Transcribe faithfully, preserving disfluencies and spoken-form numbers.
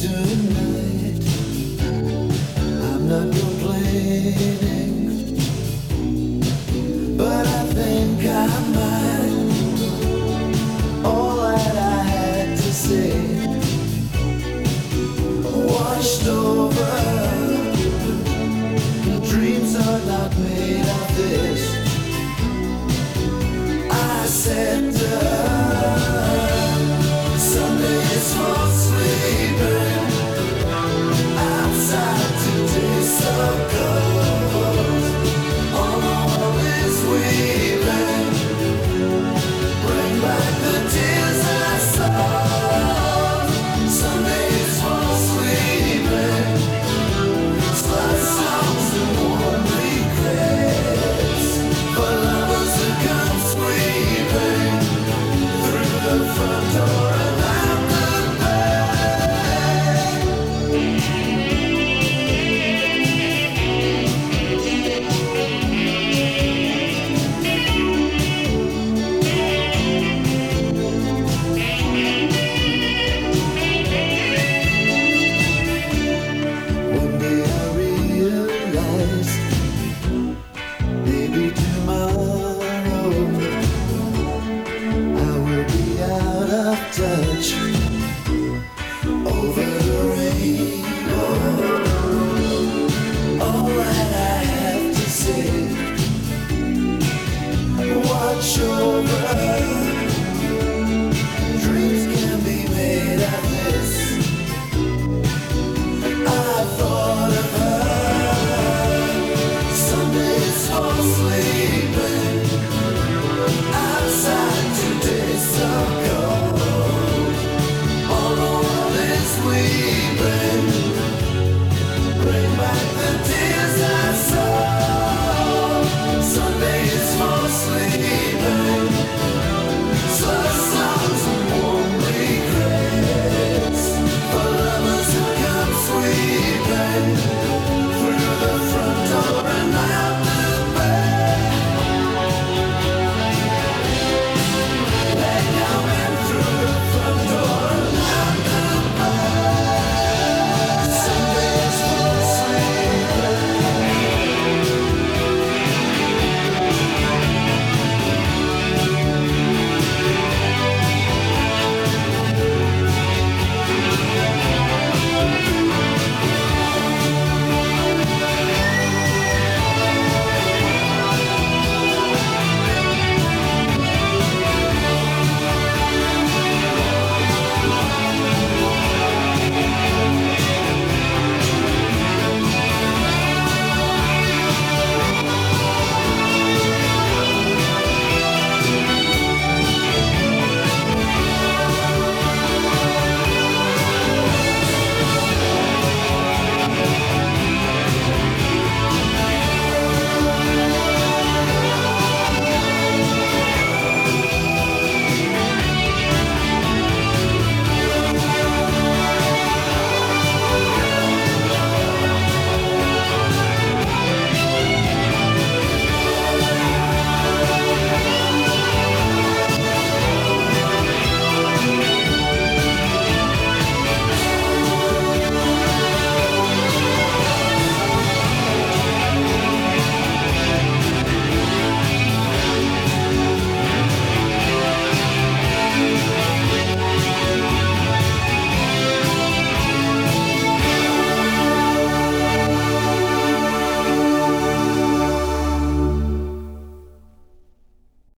tonight. I'm not complaining, but I think I might. All that I had to say washed over. Dreams are not made of this. I said, uh, Sunday is for sleeping. Outside today so cold. All the world is weeping. Bring back the tears I saw. Sunday is for sleeping. Slow songs and warm regrets. For lovers who come sweeping through the front door and out the back. One day I realized maybe tomorrow I will be out of touch over the rainbow. All that I have to say, watch over.